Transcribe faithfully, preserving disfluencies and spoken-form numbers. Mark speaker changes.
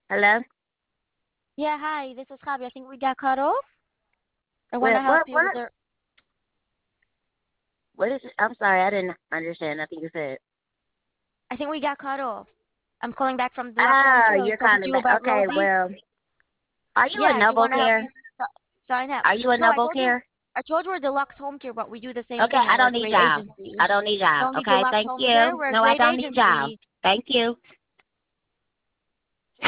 Speaker 1: Hello?
Speaker 2: Yeah, hi, this is Javi. I think we got cut off. I want to
Speaker 1: What,
Speaker 2: help
Speaker 1: what,
Speaker 2: you with
Speaker 1: what?
Speaker 2: the.
Speaker 1: What is it? I'm sorry, I didn't understand nothing you said.
Speaker 2: I think we got cut off. I'm calling back from Deluxe Home
Speaker 1: Ah,
Speaker 2: Care. I was
Speaker 1: you're
Speaker 2: talking to
Speaker 1: calling
Speaker 2: you
Speaker 1: back.
Speaker 2: about
Speaker 1: Okay,
Speaker 2: Rosie.
Speaker 1: well, are you a
Speaker 2: Yeah, I do
Speaker 1: Noble
Speaker 2: want to help
Speaker 1: Care?
Speaker 2: you si- sign up.
Speaker 1: Are you a
Speaker 2: No, I
Speaker 1: Noble
Speaker 2: told you.
Speaker 1: Care?
Speaker 2: I told you we're Deluxe Home Care, but we do the same
Speaker 1: Okay,
Speaker 2: thing,
Speaker 1: I
Speaker 2: and we're a
Speaker 1: don't need
Speaker 2: great
Speaker 1: y'all.
Speaker 2: agency.
Speaker 1: I don't need
Speaker 2: You
Speaker 1: y'all.
Speaker 2: don't need
Speaker 1: Okay,
Speaker 2: Deluxe
Speaker 1: thank
Speaker 2: Home Care.
Speaker 1: you.
Speaker 2: We're a
Speaker 1: No, I
Speaker 2: great
Speaker 1: don't need y'all.
Speaker 2: agency.
Speaker 1: Thank you.